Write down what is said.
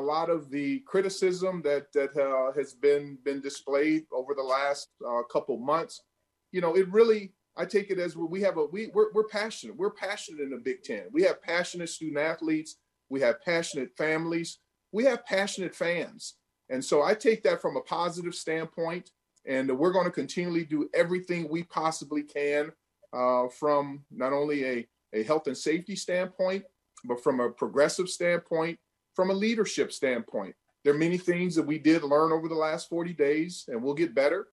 lot of the criticism that has been displayed over the last couple months, it really, I take it as we're passionate. We're passionate in the Big Ten. We have passionate student athletes. We have passionate families. We have passionate fans. And so I take that from a positive standpoint, and we're going to continually do everything we possibly can from not only a health and safety standpoint, but from a progressive standpoint, from a leadership standpoint. There are many things that we did learn over the last 40 days, and we'll get better.